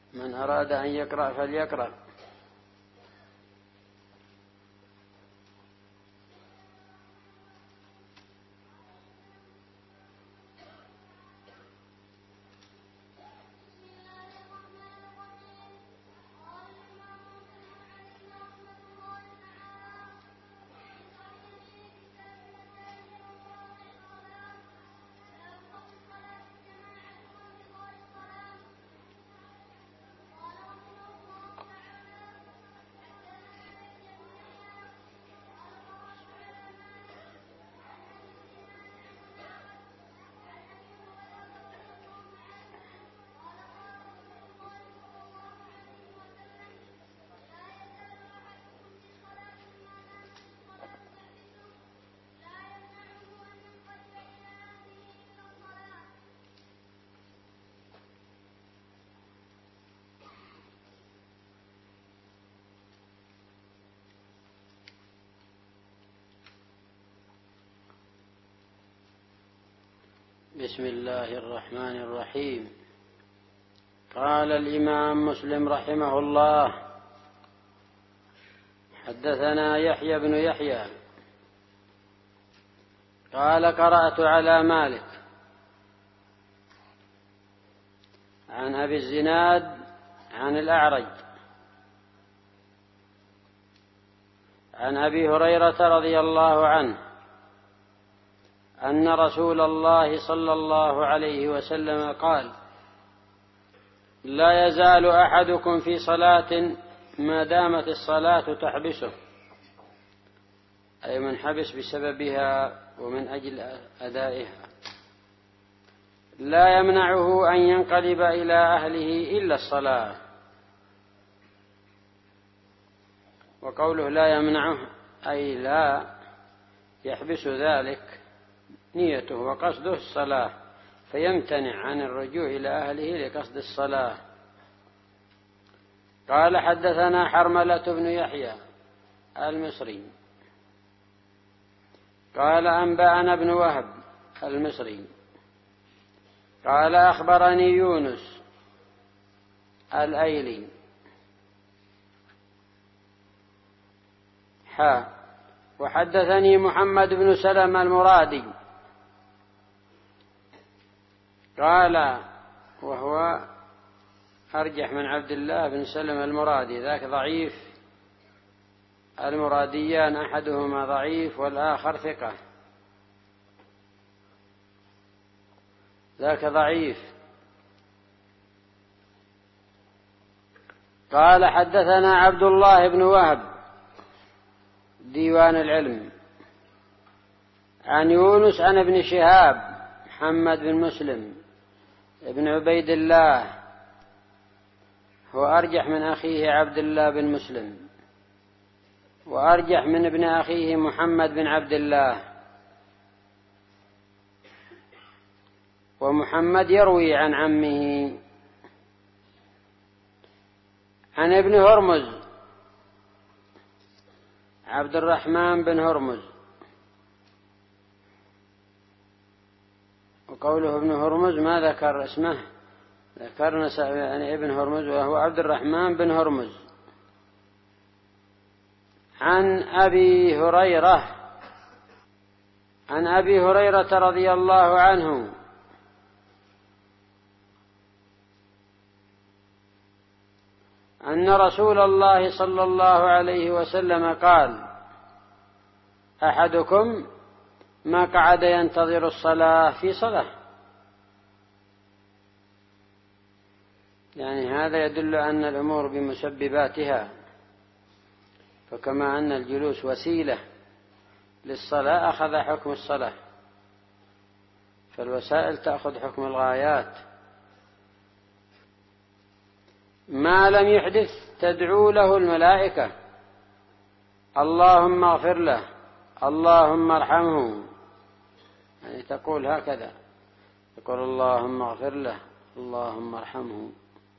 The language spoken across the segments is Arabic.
من أراد أن يقرأ فليقرأ. بسم الله الرحمن الرحيم. قال الإمام مسلم رحمه الله: حدثنا يحيى بن يحيى قال: قرأت على مالك عن أبي الزناد عن الأعرج عن أبي هريرة رضي الله عنه أن رسول الله صلى الله عليه وسلم قال: لا يزال أحدكم في صلاة ما دامت الصلاة تحبسه، أي من حبس بسببها ومن أجل أدائها، لا يمنعه أن ينقلب إلى أهله إلا الصلاة. وقوله لا يمنعه أي لا يحبس ذلك نيته وقصده الصلاة، فيمتنع عن الرجوع إلى أهله لقصد الصلاة. قال: حدثنا حرملة بن يحيى المصري قال: أنبأنا ابن وهب المصري قال: أخبرني يونس الأيلي وحدثني محمد بن سلمة المرادي قال، وهو أرجح من عبد الله بن سلمة المرادي، ذاك ضعيف، المراديان أحدهما ضعيف والآخر ثقة، ذاك ضعيف. قال: حدثنا عبد الله بن وهب ديوان العلم عن يونس عن ابن شهاب محمد بن مسلم ابن عبيد الله، هو أرجح من أخيه عبد الله بن مسلم، وأرجح من ابن أخيه محمد بن عبد الله، ومحمد يروي عن عمه عن ابن هرمز عبد الرحمن بن هرمز. وقوله ابن هرمز ما ذكر اسمه، ذكرنا يعني ابن هرمز وهو عبد الرحمن بن هرمز. عن أبي هريرة رضي الله عنه أن رسول الله صلى الله عليه وسلم قال: أحدكم ما قعد ينتظر الصلاة في صلاة. يعني هذا يدل أن الأمور بمسبباتها، فكما أن الجلوس وسيلة للصلاة أخذ حكم الصلاة، فالوسائل تأخذ حكم الغايات. ما لم يحدث تدعو له الملائكة: اللهم اغفر له، اللهم ارحمه، يعني تقول هكذا، تقول اللهم اغفر له، اللهم ارحمه.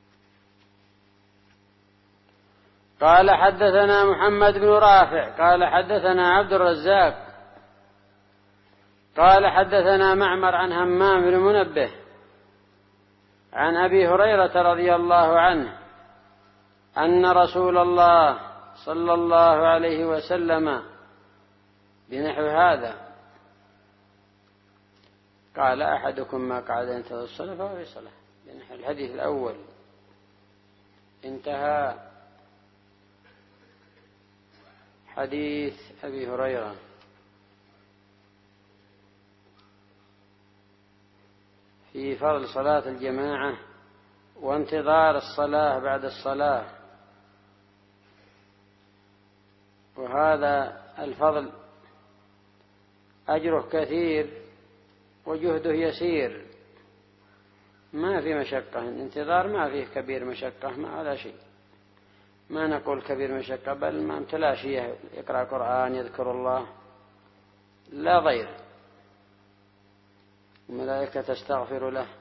قال: حدثنا محمد بن رافع قال: حدثنا عبد الرزاق قال: حدثنا معمر عن همام بن منبه عن أبي هريرة رضي الله عنه أن رسول الله صلى الله عليه وسلم بنحو هذا قال: أحدكم ما قعد ينتظر الصلاة فهو في صلاة، بنحو الحديث الأول. انتهى حديث أبي هريرة. في فضل صلاة الجماعة وانتظار الصلاة بعد الصلاة، وهذا الفضل أجره كثير وجهده يسير، ما في مشقة. الانتظار ما فيه كبير مشقة، ما على شيء، ما نقول كبير مشقة، بل ما امتلاشيه يقرأ قرآن يذكر الله لا غير، الملائكة تستغفر له.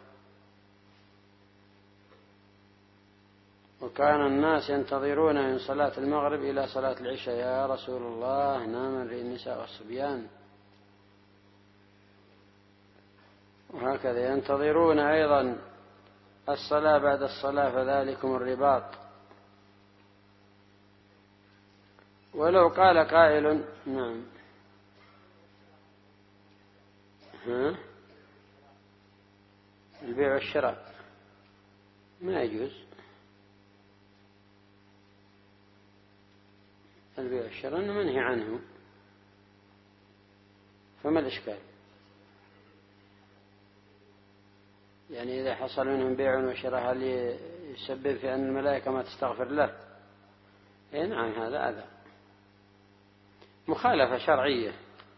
وكان الناس ينتظرون من صلاة المغرب إلى صلاة العشاء: يا رسول الله نام النساء والصبيان. وهكذا ينتظرون أيضا الصلاة بعد الصلاة، فذلكم الرباط. ولو قال قائل: نعم، البيع والشراء ما يجوز، البيع والشراء منهي عنه، فما الإشكال؟ يعني إذا حصل منهم بيع وشراء هل يسبب في أن الملائكة ما تستغفر له؟ نعم، هذا أذى، مخالفة شرعية.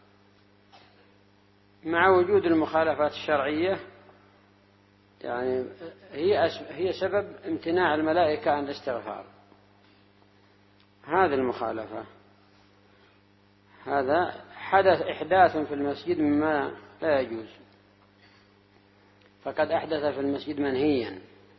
مع وجود المخالفات الشرعية يعني هي سبب امتناع الملائكة عن الاستغفار. هذه المخالفة، هذا إحداث في المسجد مما لا يجوز، فقد أحدث في المسجد منهيا.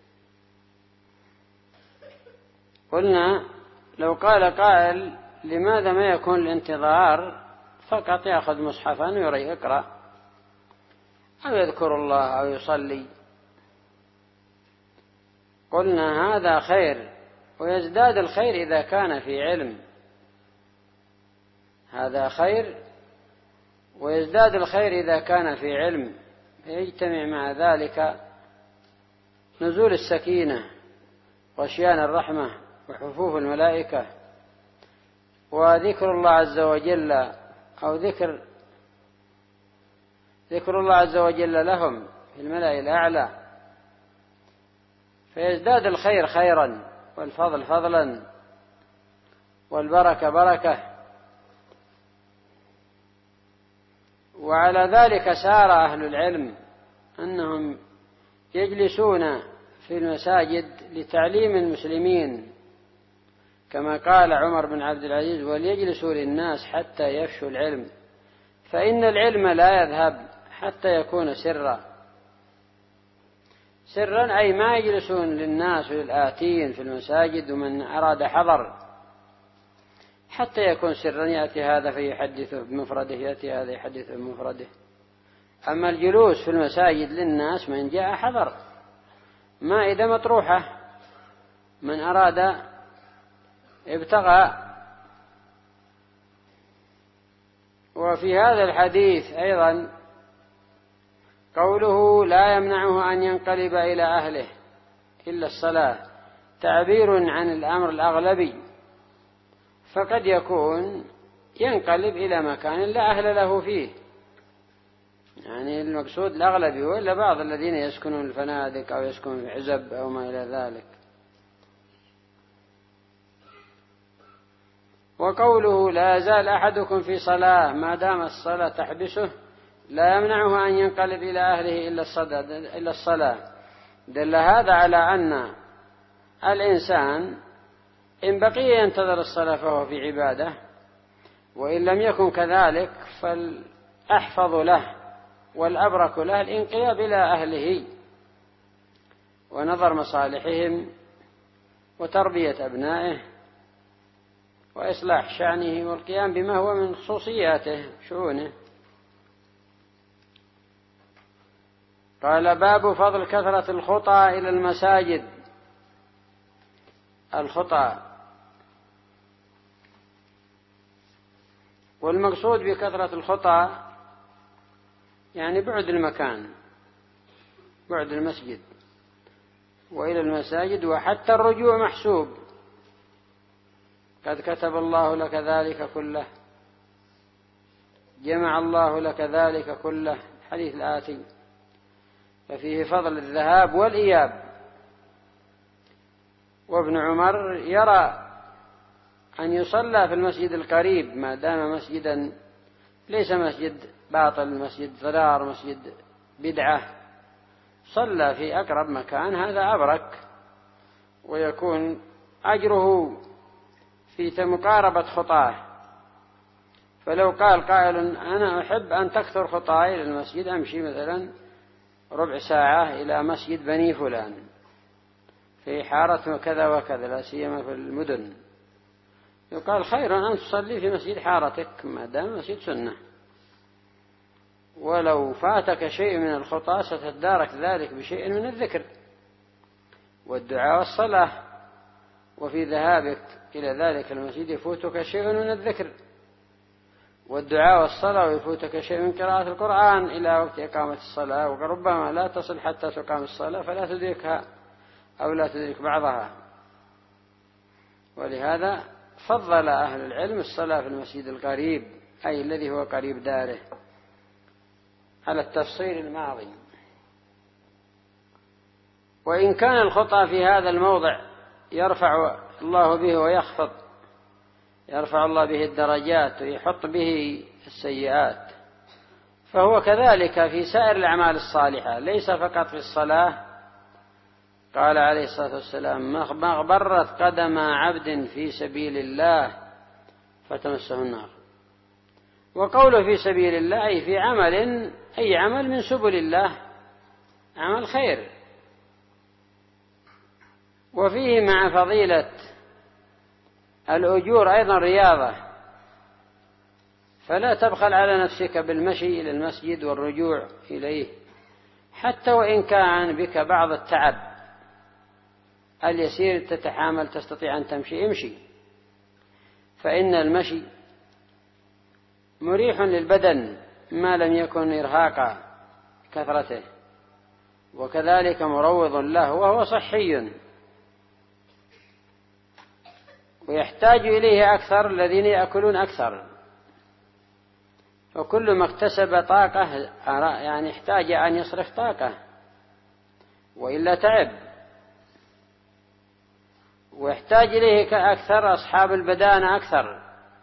قلنا لو قال قائل: لماذا ما يكون الانتظار فقط يأخذ مصحفا ويقرأ أو يذكر الله أو يصلي؟ قلنا هذا خير، ويزداد الخير إذا كان في علم، هذا خير ويزداد الخير إذا كان في علم، فيجتمع مع ذلك نزول السكينة وغشيان الرحمة وحفوف الملائكة وذكر الله عز وجل، أو ذكر الله عز وجل لهم في الملأ الأعلى، فيزداد الخير خيرا والفضل فضلا والبركة بركة. وعلى ذلك سار أهل العلم أنهم يجلسون في المساجد لتعليم المسلمين، كما قال عمر بن عبد العزيز: وليجلسوا للناس حتى يفشوا العلم، فإن العلم لا يذهب حتى يكون سرا. سرا أي ما يجلسون للناس وللآتين في المساجد ومن أراد حضر، حتى يكون سرا، يأتي هذا فيحدث بمفرده، يأتي هذا يحدث بمفرده. أما الجلوس في المساجد للناس من جاء حضر، مائدة مطروحة، من أراد ابتغى. وفي هذا الحديث أيضا قوله: لا يمنعه أن ينقلب إلى أهله إلا الصلاة، تعبير عن الأمر الأغلبي، فقد يكون ينقلب إلى مكان لا أهل له فيه، يعني المقصود الأغلبي، وإلا بعض الذين يسكنون الفنادق أو يسكنون في عزب أو ما إلى ذلك. وقوله: لا يزال أحدكم في صلاة ما دام الصلاة تحبسه، لا يمنعه أن ينقلب إلى أهله إلا الصلاة، دل هذا على أن الإنسان إن بقي ينتظر الصلاة فهو في عبادة، وإن لم يكن كذلك فالأحفظ له والأبرك له الانقلاب إلى أهله ونظر مصالحهم وتربية أبنائه وإصلاح شأنه والقيام بما هو من خصوصياته شؤونه. قال: باب فضل كثرة الخطى إلى المساجد. الخطى، والمقصود بكثرة الخطى يعني بعد المكان، بعد المسجد وإلى المساجد، وحتى الرجوع محسوب. قد كتب الله لك ذلك كله، جمع الله لك ذلك كله، حديث الآتي. ففيه فضل الذهاب والإياب. وابن عمر يرى أن يصلى في المسجد القريب ما دام مسجدا ليس مسجد باطل، مسجد ضرار، مسجد بدعة، صلى في أقرب مكان، هذا أبرك، ويكون أجره في مقاربة خطاه. فلو قال قائل: أنا أحب أن تكثر خطاي إلى المسجد، أمشي مثلا ربع ساعة إلى مسجد بني فلان في حارة كذا وكذا، لا سيما في المدن، يقال: خير أن تصلي في مسجد حارتك ما دام مسجد سنة. ولو فاتك شيء من الخطى ستتدارك ذلك بشيء من الذكر والدعاء والصلاة، وفي ذهابك إلى ذلك المسجد يفوتك شيء من الذكر والدعاء والصلاة، ويفوتك شيء من قراءة القرآن إلى وقت إقامة الصلاة، وربما لا تصل حتى تقام الصلاة فلا تدركها أو لا تدرك بعضها. ولهذا فضل أهل العلم الصلاة في المسجد القريب، أي الذي هو قريب داره، على التفصيل الماضي. وإن كان الخطأ في هذا الموضع يرفع الله به ويخفض، يرفع الله به الدرجات ويحط به السيئات، فهو كذلك في سائر الأعمال الصالحة، ليس فقط في الصلاة. قال عليه الصلاة والسلام: ما غبرت قدم عبد في سبيل الله فتمسه النار. وقوله في سبيل الله أي في عمل، أي عمل من سبل الله، عمل خير. وفيه مع فضيلة الأجور أيضا رياضة، فلا تبخل على نفسك بالمشي إلى المسجد والرجوع إليه، حتى وإن كان بك بعض التعب اليسير تتحامل، تستطيع أن تمشي، امشي، فإن المشي مريح للبدن ما لم يكن إرهاق كثرته، وكذلك مروض له وهو صحي، ويحتاج إليه أكثر الذين يأكلون أكثر. وكل ما اكتسب طاقة يعني احتاج أن يصرف طاقة، وإلا تعب. ويحتاج إليه أكثر أصحاب البدانة أكثر،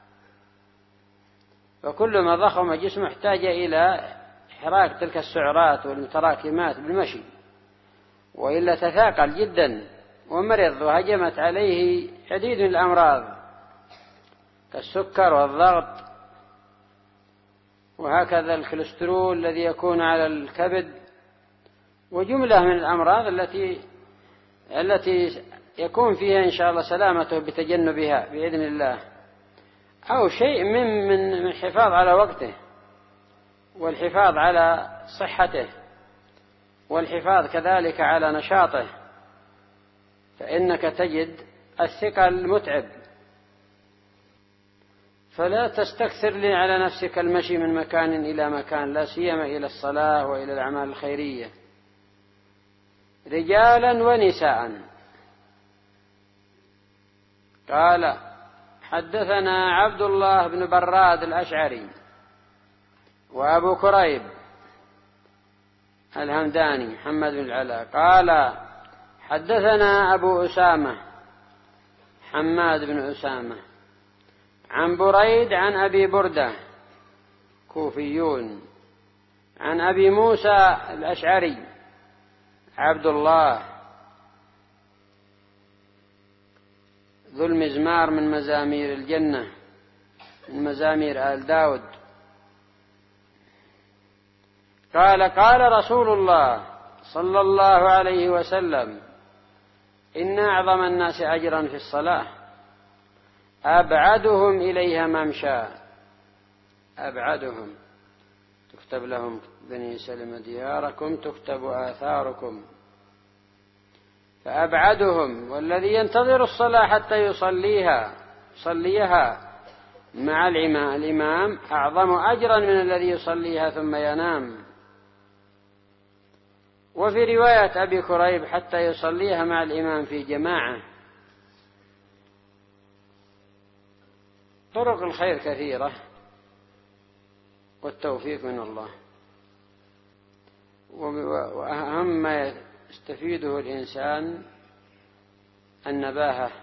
فكل ما ضخم جسمه احتاج إلى إحراق تلك السعرات والمتراكمات بالمشي، وإلا تثاقل جدا ومرض، وهجمت عليه عديد من الأمراض كالسكر والضغط، وهكذا الكوليسترول الذي يكون على الكبد، وجملة من الأمراض التي يكون فيها إن شاء الله سلامته بتجنبها بإذن الله، أو شيء من الحفاظ على وقته، والحفاظ على صحته، والحفاظ كذلك على نشاطه، فإنك تجد الثقل متعب. فلا تستكثر لي على نفسك المشي من مكان إلى مكان، لا سيما إلى الصلاة وإلى الأعمال الخيرية، رجالا ونساء. قال: حدثنا عبد الله بن براد الأشعري وأبو كريب الهمداني محمد بن العلاء قال: حدثنا أبو أسامة حماد بن أسامة عن بريد عن أبي بردة كوفيون، عن أبي موسى الأشعري عبد الله ذو المزمار من مزامير الجنة، من مزامير آل داود، قال: قال رسول الله صلى الله عليه وسلم: إن أعظم الناس أجرا في الصلاة أبعدهم إليها ممشى. أبعدهم تكتب لهم بني سلم دياركم تكتب آثاركم. فأبعدهم والذي ينتظر الصلاة حتى يصليها مع الإمام أعظم أجرا من الذي يصليها ثم ينام. وفي رواية أبي كريب حتى يصليها مع الإمام في جماعة. طرق الخير كثيرة والتوفيق من الله. وأهم ما يستفيده الإنسان النباهة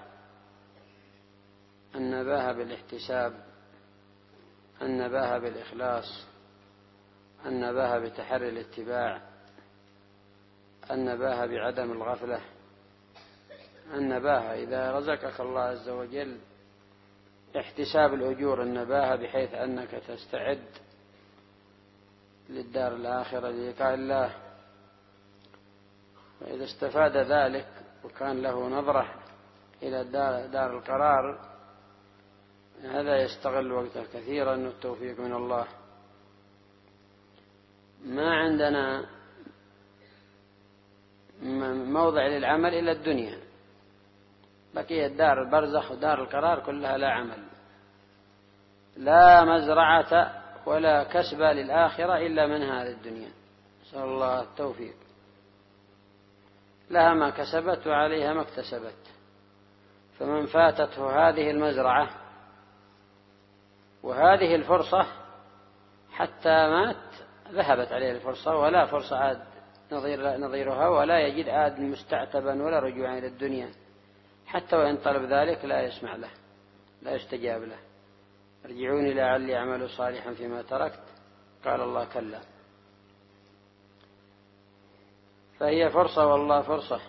بالاحتساب، النباهة بالإخلاص، النباهة بتحري الاتباع، النباهة بعدم الغفلة، النباهة إذا رزقك الله عز وجل احتساب الأجور، النباهة بحيث أنك تستعد للدار الآخرة للقاء الله. فإذا استفاد ذلك وكان له نظرة إلى دار القرار هذا يستغل وقته كثيرا، والتوفيق من الله. ما عندنا موضع للعمل إلى الدنيا، بقية دار البرزخ ودار القرار كلها لا عمل، لا مزرعة ولا كسب للآخرة إلا من هذه الدنيا. نسأل الله التوفيق. لها ما كسبت وعليها ما اكتسبت. فمن فاتته هذه المزرعة وهذه الفرصة حتى مات ذهبت عليه الفرصة، ولا فرصة عاد نظيرها، ولا يجد عاد مستعتبا ولا رجوعا إلى الدنيا. حتى وإن طلب ذلك لا يسمع له، لا يستجاب له. ارجعوني لعلي أعمل صالحا فيما تركت، قال الله كلا. فهي فرصة والله فرصة.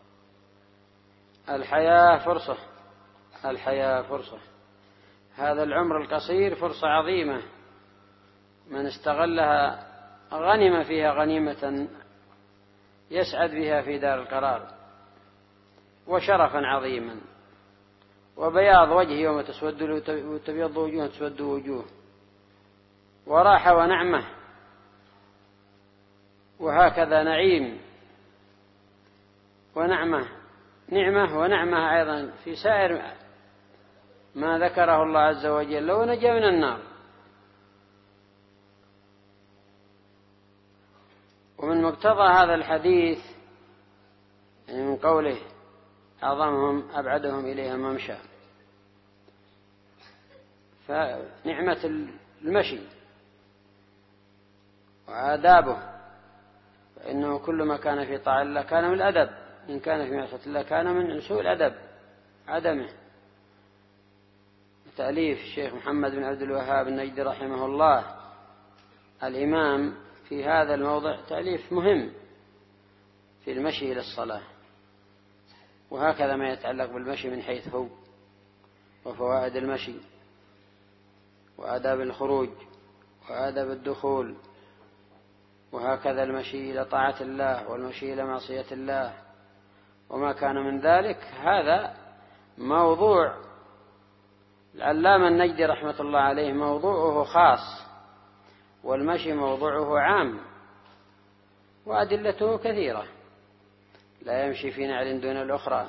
الحياة فرصة. هذا العمر القصير فرصة عظيمة، من استغلها غنم فيها غنيمة يسعد بها في دار القرار، وشرفا عظيما، وبياض وجه يوم تبيض وجوه تسود وجوه، وراحة ونعمة، وهكذا نعيم ونعمة أيضا في سائر ما ذكره الله عز وجل لو نجا من النار. ومن مقتضى هذا الحديث يعني من قوله أعظمهم أبعدهم إليها ممشى، فنعمة المشي وآدابه، فإنه كل ما كان في طاعة الله كان من الأدب، إن كان في معصية الله كان من سوء الأدب عدمه. تأليف الشيخ محمد بن عبد الوهاب النجدي رحمه الله الإمام في هذا الموضع تأليف مهم في المشي إلى الصلاة، وهكذا ما يتعلق بالمشي من حيث هو وفوائد المشي وآداب الخروج وآداب الدخول، وهكذا المشي إلى طاعة الله والمشي إلى معصية الله وما كان من ذلك. هذا موضوع العلامة النجدي رحمة الله عليه موضوعه خاص، والمشي موضوعه عام، وأدلته كثيرة. لا يمشي في نعل دون الأخرى.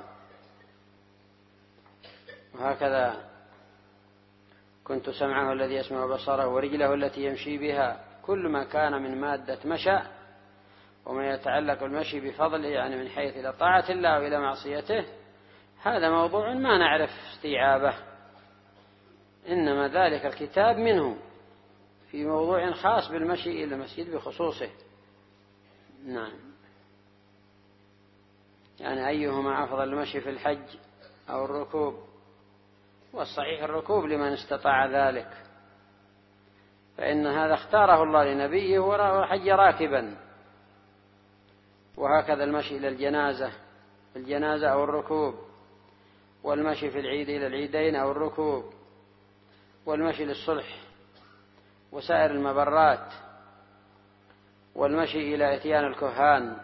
وهكذا كنت سمعه الذي يسمع بصره ورجله التي يمشي بها، كل ما كان من مادة مشى وما يتعلق بالمشي بفضله يعني من حيث إلى طاعة الله وإلى معصيته، هذا موضوع ما نعرف استيعابه، إنما ذلك الكتاب منه في موضوع خاص بالمشي إلى المسجد بخصوصه. نعم. يعني أيهما أفضل، المشي في الحج أو الركوب؟ والصحيح الركوب لمن استطاع ذلك، فإن هذا اختاره الله لنبيه وحج راكبا. وهكذا المشي إلى الجنازة أو الركوب، والمشي في العيد إلى العيدين أو الركوب، والمشي للصلح وسائر المبرات، والمشي إلى إتيان الكهان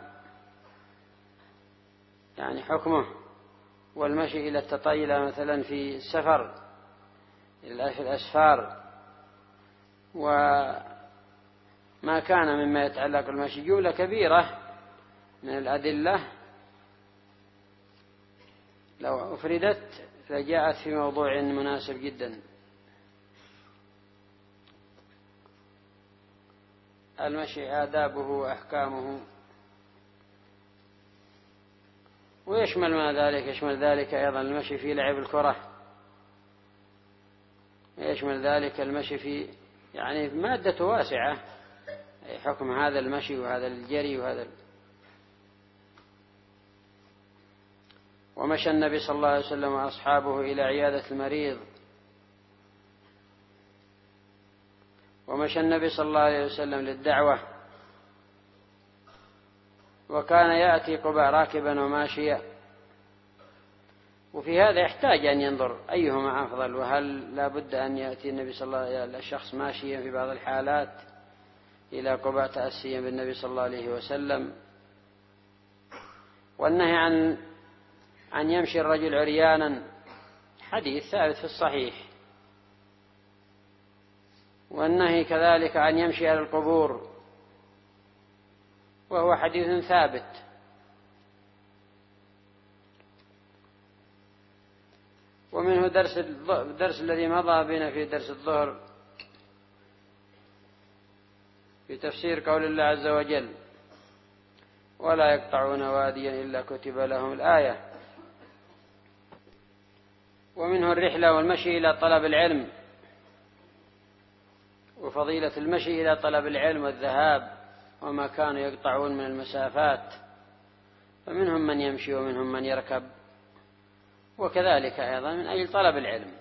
يعني حكمه، والمشي إلى التطيل مثلا في السفر إلى الأسفار، ما كان مما يتعلق بالمشي جملة كبيرة من الأدلة لو أفردت لجاءت في موضوع مناسب جدا. المشي آدابه وأحكامه، ويشمل ما ذلك، يشمل ذلك أيضا المشي في لعب الكرة، يشمل ذلك المشي في يعني مادة واسعة، حكم هذا المشي وهذا الجري وهذا. ومشى النبي صلى الله عليه وسلم وأصحابه إلى عيادة المريض، ومشى النبي صلى الله عليه وسلم للدعوة، وكان يأتي قباء راكبا وماشيا. وفي هذا يحتاج أن ينظر أيهما أفضل، وهل لا بد أن يأتي النبي صلى الله عليه وسلم الشخص ماشيا في بعض الحالات إلى قباء تأسيا بالنبي صلى الله عليه وسلم. والنهي عن أن يمشي الرجل عريانا حديث ثابت في الصحيح، والنهي كذلك أن يمشي على القبور وهو حديث ثابت. ومنه درس الذي مضى بنا في درس الظهر في تفسير قول الله عز وجل: ولا يقطعون واديا إلا كتب لهم الآية. ومنه الرحلة والمشي إلى طلب العلم، وفضيلة المشي إلى طلب العلم والذهاب، وما كانوا يقطعون من المسافات، فمنهم من يمشي ومنهم من يركب، وكذلك أيضا من أجل طلب العلم.